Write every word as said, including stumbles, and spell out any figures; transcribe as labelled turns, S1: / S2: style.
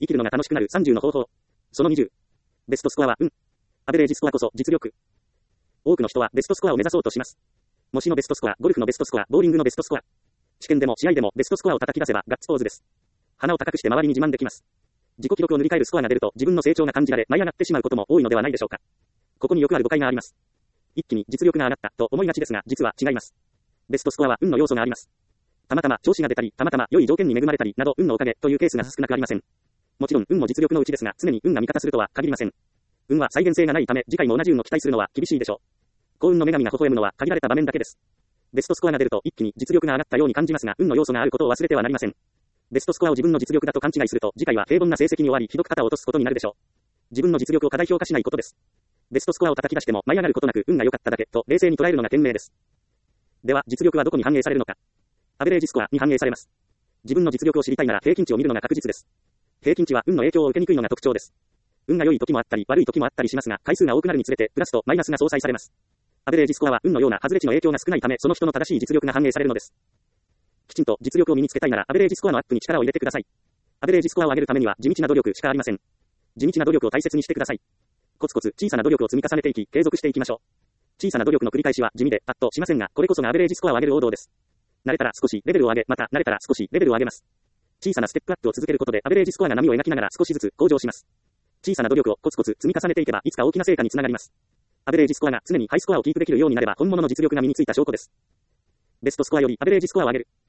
S1: 生きるのが楽しくなるさんじゅうの方法。そのにじゅう。ベストスコアは運。アベレージスコアこそ実力。多くの人はベストスコアを目指そうとします。模試のベストスコア、ゴルフのベストスコア、ボーリングのベストスコア。試験でも試合でもベストスコアを叩き出せばガッツポーズです。鼻を高くして周りに自慢できます。自己記録を塗り替えるスコアが出ると自分の成長が感じられ舞い上がってしまうことも多いのではないでしょうか。ここによくある誤解があります。一気に実力が上がったと思いがちですが実は違います。ベストスコアは運の要素があります。たまたま調子が出たり、たまたま良い条件に恵まれたりなど運のおかげというケースが少なくありません。もちろん運も実力のうちですが常に運が味方するとは限りません。運は再現性がないため次回も同じ運を期待するのは厳しいでしょう。幸運の女神が微笑むのは限られた場面だけです。ベストスコアが出ると一気に実力が上がったように感じますが運の要素があることを忘れてはなりません。ベストスコアを自分の実力だと勘違いすると次回は平凡な成績に終わりひどく肩を落とすことになるでしょう。自分の実力を過大評価しないことです。ベストスコアを叩き出しても舞い上がることなく運が良かっただけと冷静に捉えるのが賢明です。では実力はどこに反映されるのか。アベレージスコアに反映されます。自分の実力を知りたいなら平均値を見るのが確実です。平均値は運の影響を受けにくいのが特徴です。運が良い時もあったり悪い時もあったりしますが回数が多くなるにつれてプラスとマイナスが相殺されます。アベレージスコアは運のような外れ値の影響が少ないためその人の正しい実力が反映されるのです。きちんと実力を身につけたいならアベレージスコアのアップに力を入れてください。アベレージスコアを上げるためには地道な努力しかありません。地道な努力を大切にしてください。コツコツ小さな努力を積み重ねていき継続していきましょう。小さな努力の繰り返しは地味でパッとしませんがこれこそがアベレージスコアを上げる王道です。慣れたら少しレベルを上げまた慣れたら少しレベルを上げます。小さなステップアップを続けることでアベレージスコアが波を描きながら少しずつ向上します。小さな努力をコツコツ積み重ねていけばいつか大きな成果につながります。アベレージスコアが常にハイスコアをキープできるようになれば本物の実力が身についた証拠です。ベストスコアよりアベレージスコアを上げる。